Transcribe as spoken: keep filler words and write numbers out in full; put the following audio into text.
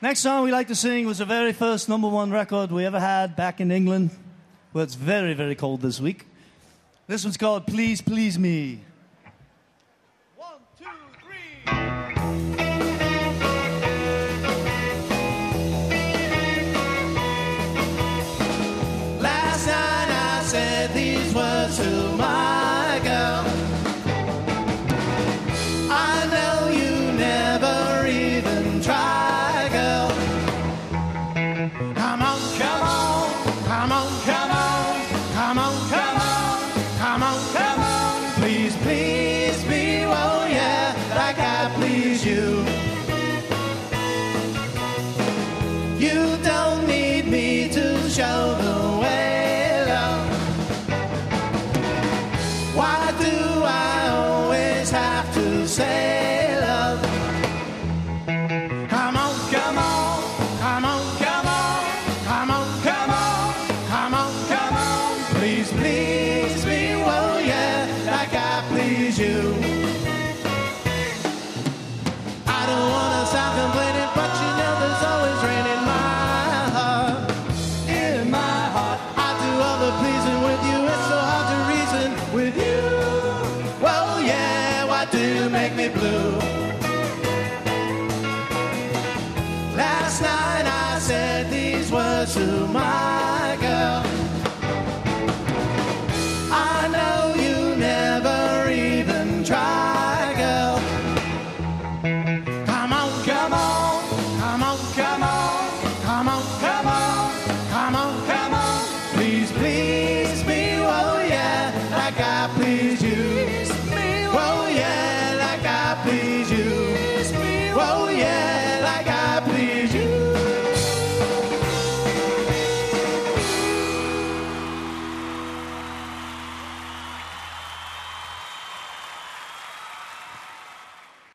Next song we like to sing was the very first number one record we ever had back in England, where it's very, very cold this week. This one's called Please Please Me. One, two, three. Last night I said these words to my girl. I know you never even tried. Come on, come on, come on, come on, come on, come on, come on, come on. Please, please me, oh yeah, like I please you. You don't need me to show the way, love. Why do I always have to say love? Come on, come on, come on, come on. Come on, come on, come on, come on. Please, please me, oh yeah, like I please you. I don't wanna stop complaining, but you know there's always rain in my heart. In my heart, I do all the pleasing with you. It's so hard to reason with you. Well, yeah, why do you make me blue? Last night I said these words to my